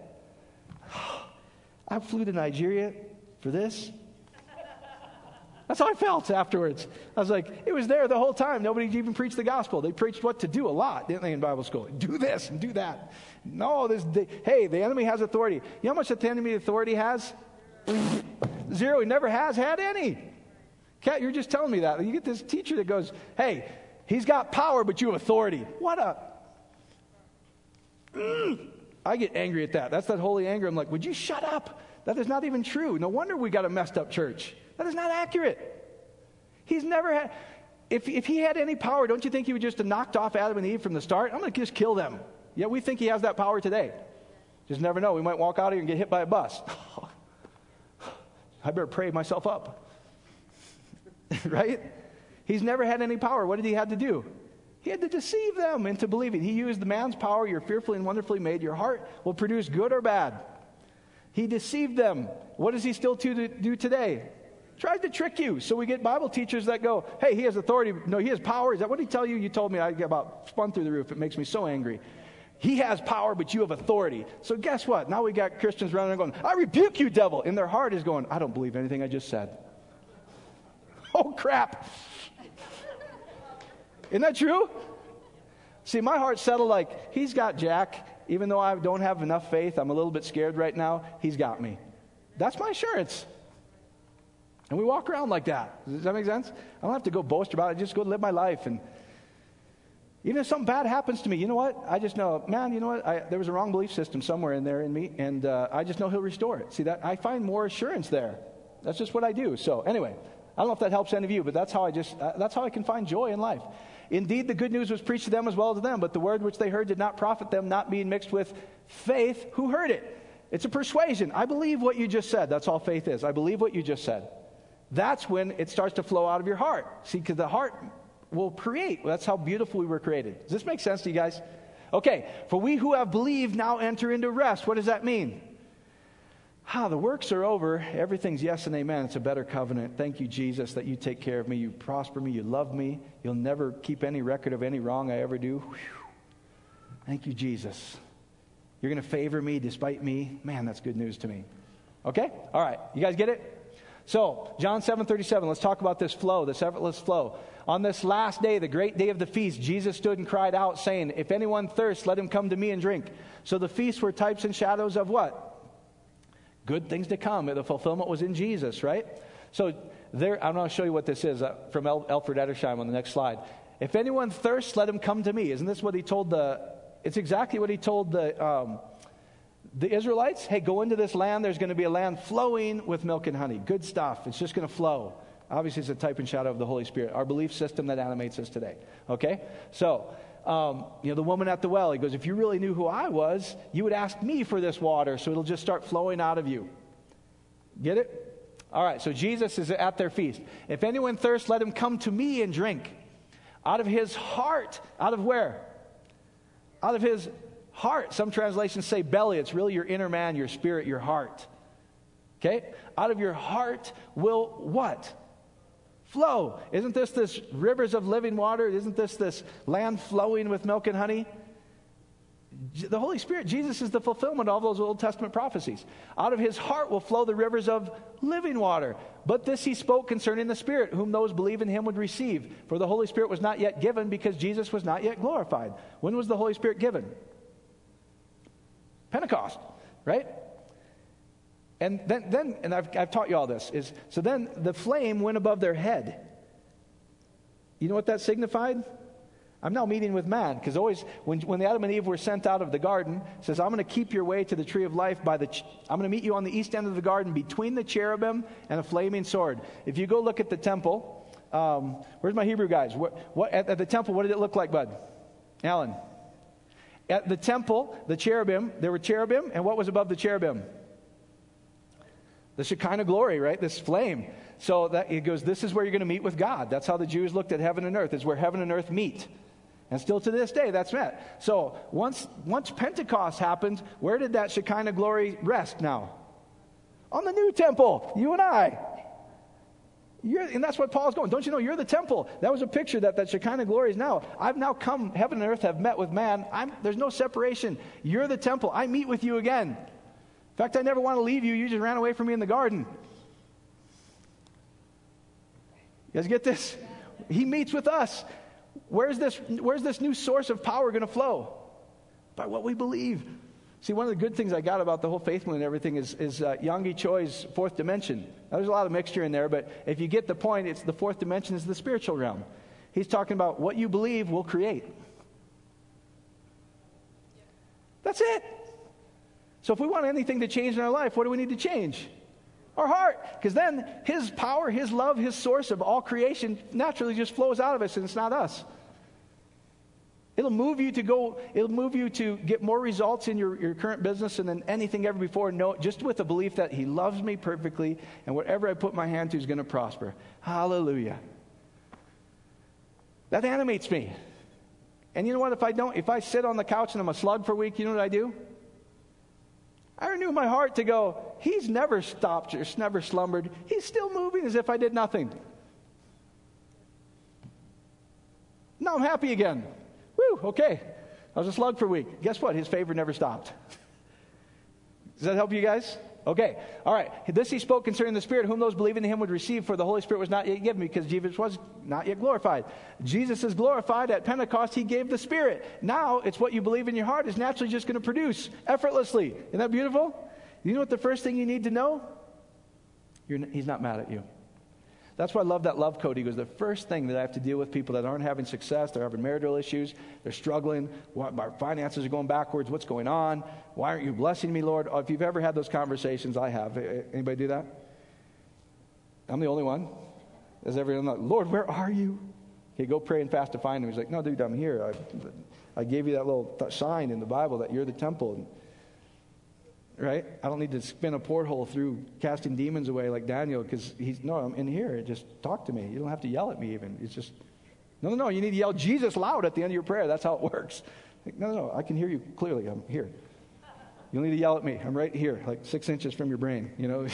I flew to Nigeria for this. That's how I felt afterwards. I was like, it was there the whole time. Nobody even preached the gospel. They preached what to do a lot, didn't they, in Bible school? Do this and do that. No, the enemy has authority. You know how much the enemy authority has? Zero. He never has had any. Kat, you're just telling me that. You get this teacher that goes, hey, he's got power, but you have authority. What a... I get angry at that. That's that holy anger. I'm like, would you shut up? That is not even true. No wonder we got a messed up church. That is not accurate. He's never had... If he had any power, don't you think he would just have knocked off Adam and Eve from the start? I'm going to just kill them. Yeah, we think he has that power today. Just never know. We might walk out of here and get hit by a bus. I better pray myself up. Right? He's never had any power. What did he have to do? He had to deceive them into believing. He used the man's power. You're fearfully and wonderfully made. Your heart will produce good or bad. He deceived them. What does he still do today? Tries to trick you. So we get Bible teachers that go, hey, he has authority. No, he has power. Is that what he tell you? You told me. I get about spun through the roof. It makes me so angry. He has power, but you have authority. So guess what? Now we got Christians running and going, I rebuke you, devil. And their heart is going, I don't believe anything I just said. Oh, crap. Isn't that true? See, my heart settled like, he's got Jack. Even though I don't have enough faith, I'm a little bit scared right now, he's got me. That's my assurance. And we walk around like that. Does that make sense? I don't have to go boast about it. I just go live my life. And even if something bad happens to me, you know what? I just know, man, you know what? There was a wrong belief system somewhere in there in me, and I just know he'll restore it. See, that I find more assurance there. That's just what I do. So anyway, I don't know if that helps any of you, but that's how I can find joy in life. Indeed, the good news was preached to them as well as to them, but the word which they heard did not profit them, not being mixed with faith. Who heard it? It's a persuasion. I believe what you just said. That's all faith is. I believe what you just said. That's when it starts to flow out of your heart. See, because the heart will create. That's how beautiful we were created. Does this make sense to you guys? Okay, for we who have believed now enter into rest. What does that mean? The works are over. Everything's yes and amen. It's a better covenant. Thank you, Jesus, that you take care of me. You prosper me. You love me. You'll never keep any record of any wrong I ever do. Whew. Thank you, Jesus. You're going to favor me despite me. Man, that's good news to me. Okay? All right. You guys get it? So, John 7:37. Let's talk about this flow, this effortless flow. On this last day, the great day of the feast, Jesus stood and cried out, saying, if anyone thirsts, let him come to me and drink. So the feasts were types and shadows of what? Good things to come. The fulfillment was in Jesus, right? So there, I'm going to show you what this is from Alfred Edersheim on the next slide. If anyone thirsts, let him come to me. Isn't this what he told it's exactly what he told the Israelites? Hey, go into this land. There's going to be a land flowing with milk and honey. Good stuff. It's just going to flow. Obviously, it's a type and shadow of the Holy Spirit, our belief system that animates us today. Okay? So, the woman at the well, he goes, if you really knew who I was, you would ask me for this water, so it'll just start flowing out of you. Get it? All right, so Jesus is at their feast. If anyone thirsts, let him come to me and drink. Out of his heart. Out of where? Out of his heart. Some translations say belly. It's really your inner man, your spirit, your heart. Okay? Out of your heart will what? Flow. Isn't this rivers of living water? Isn't this land flowing with milk and honey? The Holy Spirit, Jesus is the fulfillment of all those Old Testament prophecies. Out of his heart will flow the rivers of living water. But this he spoke concerning the Spirit, whom those believe in him would receive. For the Holy Spirit was not yet given because Jesus was not yet glorified. When was the Holy Spirit given? Pentecost, right? And then I've taught you all this, so then the flame went above their head. You know what that signified? I'm now meeting with man. Because always, when Adam and Eve were sent out of the garden, it says, I'm going to keep your way to the tree of life I'm going to meet you on the east end of the garden between the cherubim and a flaming sword. If you go look at the temple, where's my Hebrew guys? At the temple, what did it look like, bud? Alan? At the temple, the cherubim, there were cherubim, and what was above the cherubim? The Shekinah glory, right? This flame. So that it goes, this is where you're going to meet with God. That's how the Jews looked at heaven and earth, is where heaven and earth meet. And still to this day, that's met. So once Pentecost happened, where did that Shekinah glory rest now? On the new temple, you and I. And that's what Paul's going. Don't you know you're the temple? That was a picture that Shekinah glory is now. I've now come, heaven and earth have met with man. There's no separation. You're the temple. I meet with you again. In fact, I never want to leave you. You just ran away from me in the garden. You guys get this? He meets with us. Where's this new source of power going to flow? By what we believe. See, one of the good things I got about the whole faith movement and everything is Yonggi Choi's fourth dimension. Now, there's a lot of mixture in there, but if you get the point, it's the fourth dimension is the spiritual realm. He's talking about what you believe will create. That's it. So if we want anything to change in our life, what do we need to change? Our heart. Because then His power, His love, His source of all creation naturally just flows out of us, and it's not us. It'll move you to get more results in your current business than anything ever before. No, just with the belief that He loves me perfectly, and whatever I put my hand to is going to prosper. Hallelujah. That animates me. And you know what? If I sit on the couch and I'm a slug for a week, you know what I do? I renew my heart to go, He's never stopped or never slumbered. He's still moving as if I did nothing. Now I'm happy again. Woo, okay. I was a slug for a week. Guess what? His favor never stopped. Does that help you guys? Okay. All right. This He spoke concerning the Spirit, whom those believing in Him would receive, for the Holy Spirit was not yet given, because Jesus was not yet glorified. Jesus is glorified. At Pentecost, He gave the Spirit. Now, it's what you believe in your heart is naturally just going to produce effortlessly. Isn't that beautiful? You know what the first thing you need to know? He's not mad at you. That's why I love that love code. He goes, the first thing that I have to deal with people that aren't having success, they're having marital issues, they're struggling, my finances are going backwards, what's going on? Why aren't you blessing me, Lord? Oh, if you've ever had those conversations, I have. Anybody do that? I'm the only one. Is everyone like, Lord, where are you? Okay, go pray and fast to find Him. He's like, no, dude, I'm here. I gave you that little sign in the Bible that you're the temple. Right? I don't need to spin a porthole through casting demons away like Daniel, because I'm in here. Just talk to me. You don't have to yell at me even. It's just, no. You need to yell Jesus loud at the end of your prayer. That's how it works. Like, no. I can hear you clearly. I'm here. You don't need to yell at me. I'm right here, like 6 inches from your brain. You know?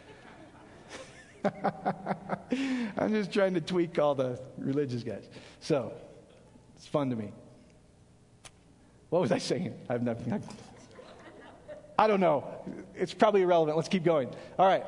I'm just trying to tweak all the religious guys. So, it's fun to me. What was I saying? I have nothing. I don't know. It's probably irrelevant. Let's keep going. All right.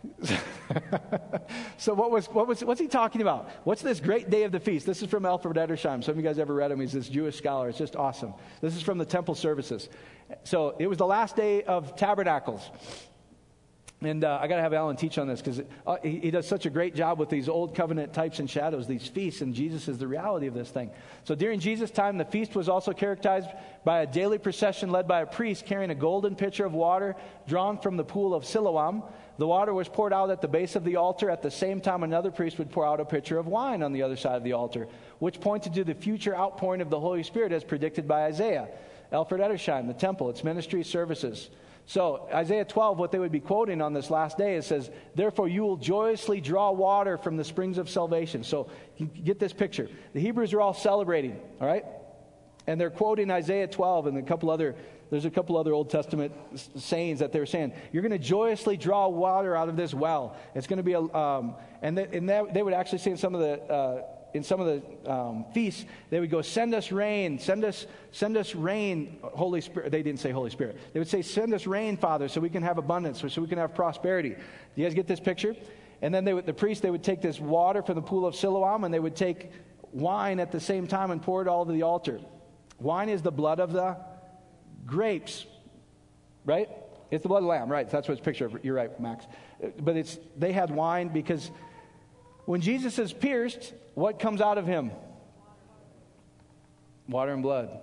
So what's he talking about? What's this great day of the feast? This is from Alfred Edersheim. Some of you guys ever read him? He's this Jewish scholar. It's just awesome. This is from the temple services. So it was the last day of Tabernacles. And I got to have Alan teach on this, because he does such a great job with these old covenant types and shadows, these feasts, and Jesus is the reality of this thing. So during Jesus' time, the feast was also characterized by a daily procession led by a priest carrying a golden pitcher of water drawn from the pool of Siloam. The water was poured out at the base of the altar. At the same time, another priest would pour out a pitcher of wine on the other side of the altar, which pointed to the future outpouring of the Holy Spirit as predicted by Isaiah. Alfred Edersheim, the temple, its ministry services. So Isaiah 12, what they would be quoting on this last day, it says, therefore you will joyously draw water from the springs of salvation. So you get this picture. The Hebrews are all celebrating, all right? And they're quoting Isaiah 12 and there's a couple other Old Testament sayings that they're saying. You're going to joyously draw water out of this well. It's going to be they would actually say in some of the feasts, they would go, send us rain, send us rain, Holy Spirit. They didn't say Holy Spirit. They would say, send us rain, Father, so we can have abundance, so we can have prosperity. Do you guys get this picture? And then the priest, they would take this water from the pool of Siloam, and they would take wine at the same time and pour it all to the altar. Wine is the blood of the grapes, right? It's the blood of the lamb, right? That's what it's picture of. You're right, Max. But they had wine because... when Jesus is pierced, what comes out of Him? Water and blood.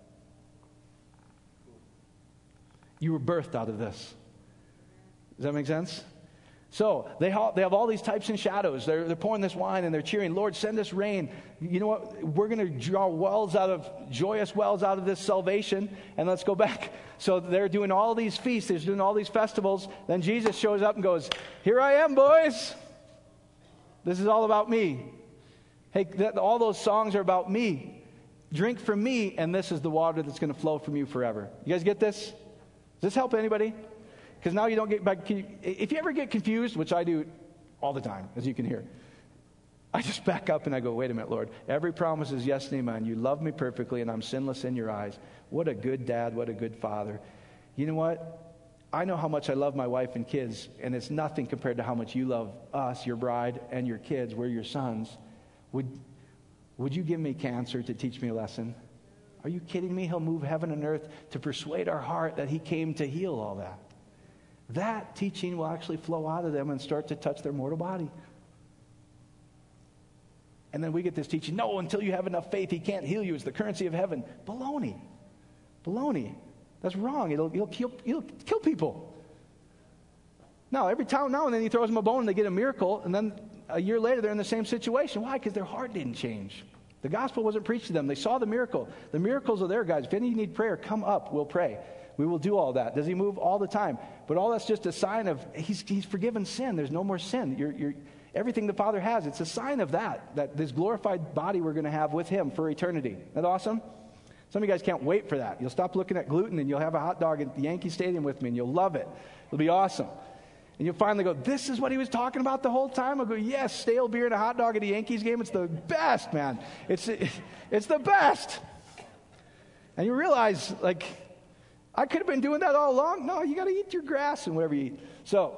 You were birthed out of this. Does that make sense? So they have all these types and shadows. They're pouring this wine and they're cheering, Lord, send us rain. You know what? We're going to draw joyous wells out of this salvation. And let's go back. So they're doing all these feasts. They're doing all these festivals. Then Jesus shows up and goes, here I am, boys. This is all about me. Hey, all those songs are about me. Drink from me, and this is the water that's going to flow from you forever. You guys get this? Does this help anybody? Because now you don't get back. If you ever get confused, which I do all the time, as you can hear, I just back up and I go, wait a minute, Lord. Every promise is yes and amen. You love me perfectly, and I'm sinless in your eyes. What a good dad. What a good father. You know what? I know how much I love my wife and kids, and it's nothing compared to how much you love us, your bride, and your kids. We're your sons. Would you give me cancer to teach me a lesson? Are you kidding me? He'll move heaven and earth to persuade our heart that he came to heal all that. That teaching will actually flow out of them and start to touch their mortal body. And then we get this teaching, no, until you have enough faith, he can't heal you. It's the currency of heaven. Baloney. That's wrong. It'll kill people. Now, every time now and then he throws them a bone and they get a miracle, and then a year later they're in the same situation. Why? Because their heart didn't change. The gospel wasn't preached to them. They saw the miracle. The miracles are there, guys. If any of you need prayer, come up. We'll pray. We will do all that. Does he move all the time? But all that's just a sign of he's forgiven sin. There's no more sin. You're everything the Father has, it's a sign of that this glorified body we're going to have with him for eternity. Isn't that awesome? Some of you guys can't wait for that. You'll stop looking at gluten and you'll have a hot dog at the Yankee Stadium with me and you'll love it. It'll be awesome. And you'll finally go, this is what he was talking about the whole time? I'll go, yes, stale beer and a hot dog at a Yankees game. It's the best, man. It's the best. And you realize, like, I could have been doing that all along. No, you got to eat your grass and whatever you eat. So,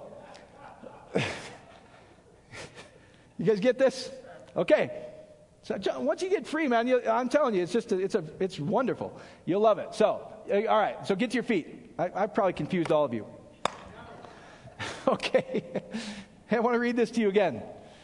you guys get this? Okay. So once you get free, man, I'm telling you, it's wonderful. You'll love it. So, all right. So get to your feet. I probably confused all of you. Okay. I want to read this to you again.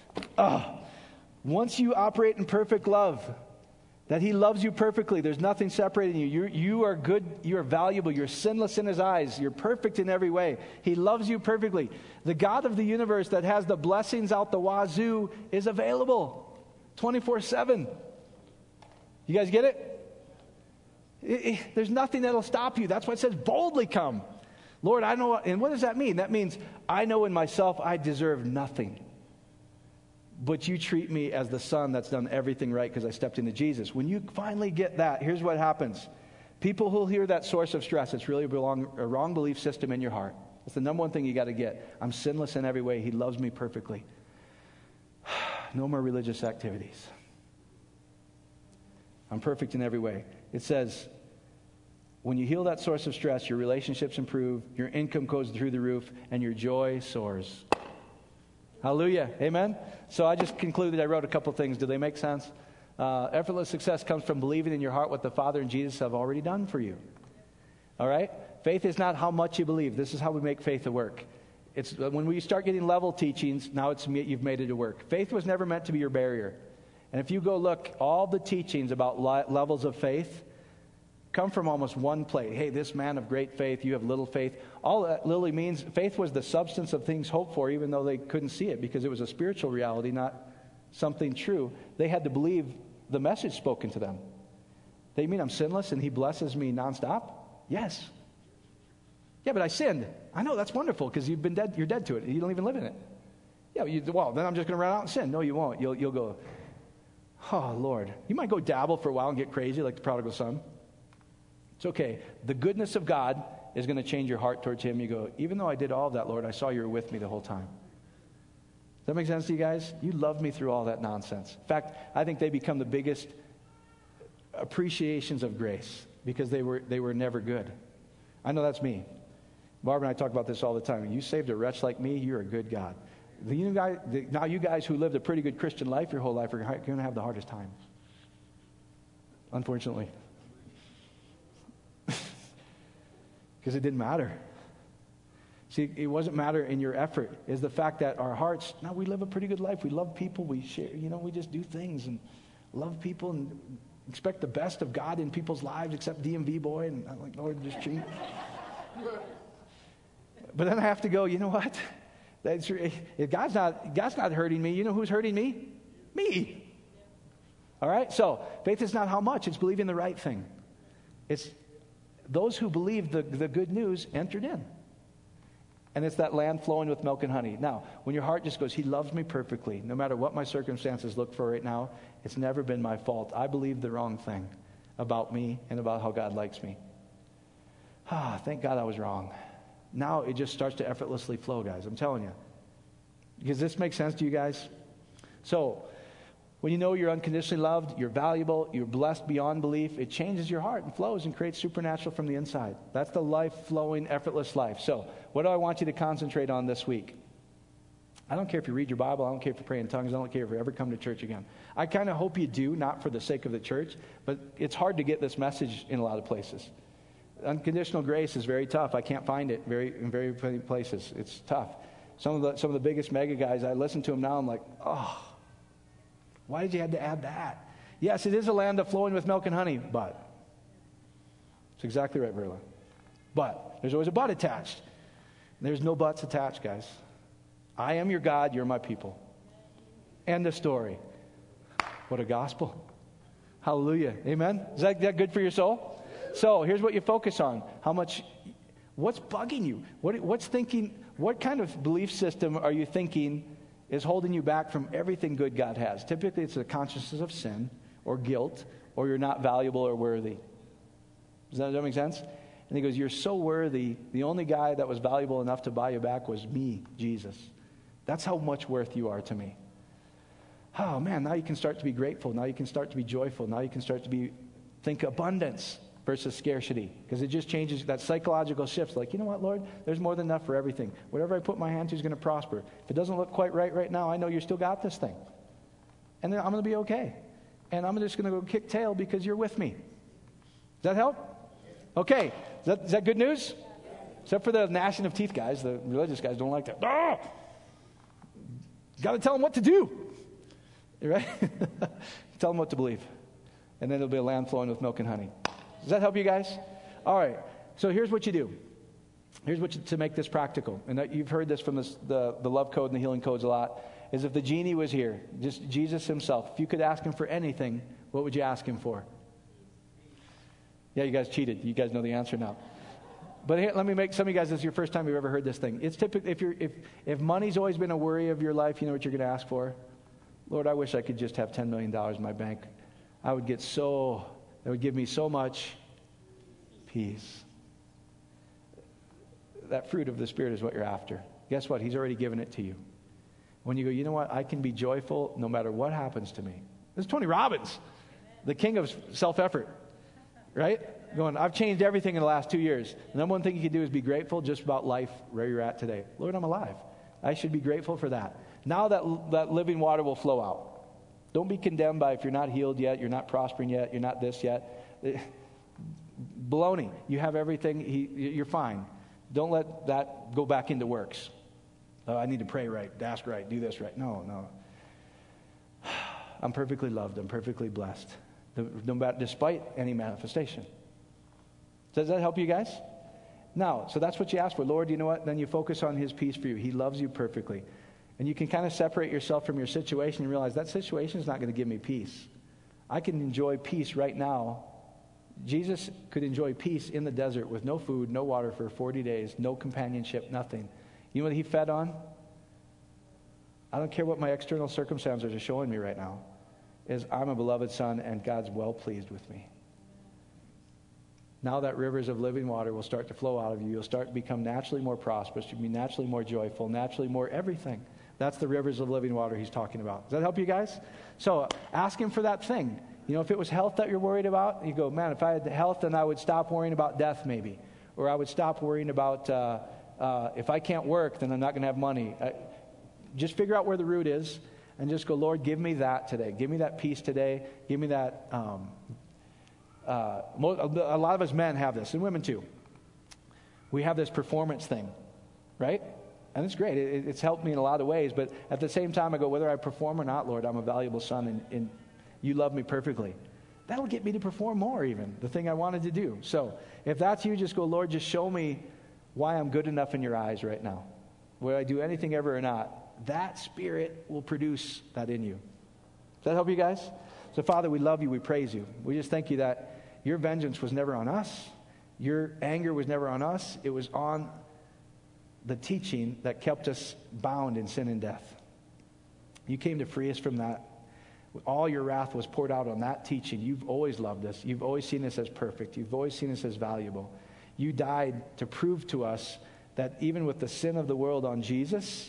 Once you operate in perfect love, that he loves you perfectly. There's nothing separating you. You are good. You are valuable. You're sinless in his eyes. You're perfect in every way. He loves you perfectly. The God of the universe that has the blessings out the wazoo is available 24/7. You guys get it? There's nothing that'll stop you. That's why it says boldly come. Lord, I know. And what does that mean? That means I know in myself I deserve nothing. But you treat me as the son that's done everything right because I stepped into Jesus. When you finally get that, here's what happens. People who'll hear that source of stress, it's really a wrong belief system in your heart. That's the number one thing you got to get. I'm sinless in every way. He loves me perfectly. No more religious activities. I'm perfect in every way. It says, when you heal that source of stress, your relationships improve, your income goes through the roof, and your joy soars. Hallelujah. Amen? So I just concluded, I wrote a couple things. Do they make sense? Effortless success comes from believing in your heart what the Father and Jesus have already done for you. All right? Faith is not how much you believe. This is how we make faith a work. It's when we start getting level teachings, now you've made it a work. Faith was never meant to be your barrier. And if you go look, all the teachings about levels of faith come from almost one place. Hey, this man of great faith, you have little faith. All that literally means faith was the substance of things hoped for, even though they couldn't see it, because it was a spiritual reality, not something true. They had to believe the message spoken to them. They mean I'm sinless and he blesses me nonstop? Yes. Yeah, but I sinned. I know, that's wonderful because you've been dead. You're dead to it. You don't even live in it. Yeah, well, then I'm just going to run out and sin. No, you won't. You'll go, oh, Lord. You might go dabble for a while and get crazy like the prodigal son. It's okay. The goodness of God is going to change your heart towards him. You go, even though I did all of that, Lord, I saw you were with me the whole time. Does that make sense to you guys? You loved me through all that nonsense. In fact, I think they become the biggest appreciations of grace because they were never good. I know that's me. Barb and I talk about this all the time. You saved a wretch like me, you're a good God. Now you guys who lived a pretty good Christian life your whole life are going to have the hardest time. Unfortunately. Because it didn't matter. See, it wasn't matter in your effort. It's the fact that our hearts, now we live a pretty good life. We love people. We share, we just do things and love people. And expect the best of God in people's lives except DMV boy. And I'm like, Lord, just change. But then I have to go, you know what? If God's not hurting me, you know who's hurting me? Me. All right? So faith is not how much, it's believing the right thing. It's those who believe the good news entered in. And it's that land flowing with milk and honey. Now, when your heart just goes, he loves me perfectly, no matter what my circumstances look for right now, it's never been my fault. I believe the wrong thing about me and about how God likes me. Thank God I was wrong. Now it just starts to effortlessly flow, guys. I'm telling you. Does this make sense to you guys? So, when you know you're unconditionally loved, you're valuable, you're blessed beyond belief, it changes your heart and flows and creates supernatural from the inside. That's the life-flowing, effortless life. So, what do I want you to concentrate on this week? I don't care if you read your Bible. I don't care if you pray in tongues. I don't care if you ever come to church again. I kind of hope you do, not for the sake of the church, but it's hard to get this message in a lot of places. Unconditional grace is very tough. I can't find it in very many places. It's tough. Some of the biggest mega guys, I listen to them now, I'm like, oh, why did you have to add that? Yes, it is a land of flowing with milk and honey, but. It's exactly right, Verla. But. There's always a but attached. There's no buts attached, guys. I am your God, you're my people. End of story. What a gospel. Hallelujah. Amen? Is that good for your soul? So, here's what you focus on. What's bugging you? What kind of belief system are you thinking is holding you back from everything good God has? Typically, it's a consciousness of sin or guilt, or you're not valuable or worthy. Does that make sense? And he goes, you're so worthy. The only guy that was valuable enough to buy you back was me, Jesus. That's how much worth you are to me. Oh, man, now you can start to be grateful. Now you can start to be joyful. Now you can start to think abundance versus scarcity. Because it just changes that psychological shift. Like, you know what, Lord? There's more than enough for everything. Whatever I put my hand to is going to prosper. If it doesn't look quite right now, I know you still got this thing. And then I'm going to be okay. And I'm just going to go kick tail because you're with me. Does that help? Okay. Is that good news? Except for the gnashing of teeth guys. The religious guys don't like that. Ah! Got to tell them what to do. Right? Tell them what to believe. And then it'll be a land flowing with milk and honey. Does that help you guys? All right. So here's what you do. To make this practical. And you've heard this from the love code and the healing codes a lot. Is if the genie was here, just Jesus himself, if you could ask him for anything, what would you ask him for? Yeah, you guys cheated. You guys know the answer now. But here, let me make some of you guys, this is your first time you've ever heard this thing. It's typically, if money's always been a worry of your life, you know what you're going to ask for? Lord, I wish I could just have $10 million in my bank. That would give me so much peace. That fruit of the Spirit is what you're after. Guess what? He's already given it to you. When you go, you know what? I can be joyful no matter what happens to me. This is Tony Robbins, the king of self-effort. Right? Going, I've changed everything in the last 2 years. The number one thing you can do is be grateful just about life where you're at today. Lord, I'm alive. I should be grateful for that. Now that living water will flow out. Don't be condemned by if you're not healed yet, you're not prospering yet, you're not this yet. Baloney. You have everything. You're fine. Don't let that go back into works. I need to pray right, ask right, do this right. No. I'm perfectly loved. I'm perfectly blessed. Despite any manifestation. Does that help you guys? Now, so that's what you ask for. Lord, you know what? Then you focus on his peace for you. He loves you perfectly. And you can kind of separate yourself from your situation and realize that situation is not going to give me peace. I can enjoy peace right now. Jesus could enjoy peace in the desert with no food, no water for 40 days, no companionship, nothing. You know what he fed on? I don't care what my external circumstances are showing me right now. Is I'm a beloved son and God's well pleased with me. Now that rivers of living water will start to flow out of you. You'll start to become naturally more prosperous. You'll be naturally more joyful, naturally more everything. That's the rivers of living water he's talking about. Does that help you guys? So ask him for that thing. You know, if it was health that you're worried about, you go, man, if I had health, then I would stop worrying about death maybe. Or I would stop worrying about if I can't work, then I'm not going to have money. Just figure out where the root is. And just go, Lord, give me that today. Give me that peace today. Give me that. A lot of us men have this, and women too. We have this performance thing, right? And it's great. It's helped me in a lot of ways. But at the same time, I go, whether I perform or not, Lord, I'm a valuable son, and you love me perfectly. that'll get me to perform more even, the thing I wanted to do. So if that's you, just go, Lord, just show me why I'm good enough in your eyes right now. Will I do anything ever or not? That Spirit will produce that in you. Does that help you guys? So Father, we love you. We praise you. We just thank you that your vengeance was never on us. Your anger was never on us. It was on the teaching that kept us bound in sin and death. You came to free us from that. All your wrath was poured out on that teaching. You've always loved us. You've always seen us as perfect. You've always seen us as valuable. You died to prove to us that even with the sin of the world on Jesus,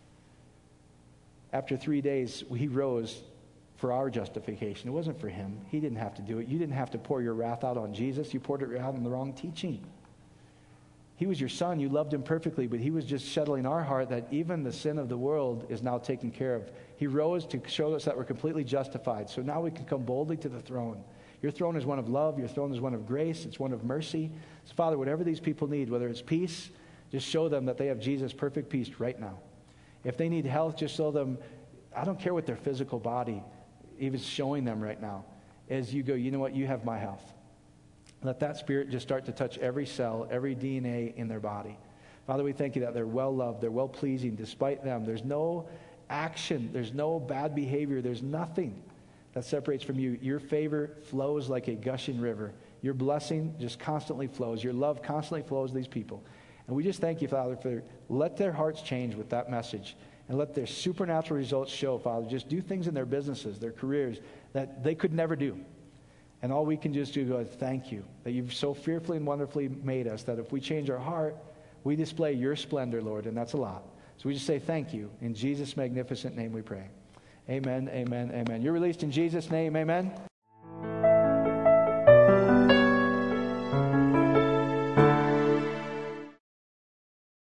after 3 days, he rose for our justification. It wasn't for him. He didn't have to do it. You didn't have to pour your wrath out on Jesus. You poured it out on the wrong teaching. He was your son. You loved him perfectly, but he was just settling our heart that even the sin of the world is now taken care of. He rose to show us that we're completely justified. So now we can come boldly to the throne. Your throne is one of love. Your throne is one of grace. It's one of mercy. So Father, whatever these people need, whether it's peace, just show them that they have Jesus' perfect peace right now. If they need health, just show them, I don't care what their physical body, even showing them right now, as you go, you know what, you have my health. Let that Spirit just start to touch every cell, every DNA in their body. Father, we thank you that they're well loved, they're well pleasing despite them. There's no action, there's no bad behavior, there's nothing that separates from you. Your favor flows like a gushing river. Your blessing just constantly flows. Your love constantly flows to these people. And we just thank you, Father, for let their hearts change with that message. And let their supernatural results show, Father. Just do things in their businesses, their careers, that they could never do. And all we can just do is thank you that you've so fearfully and wonderfully made us that if we change our heart, we display your splendor, Lord, and that's a lot. So we just say thank you. In Jesus' magnificent name we pray. Amen, amen, amen. You're released in Jesus' name, amen.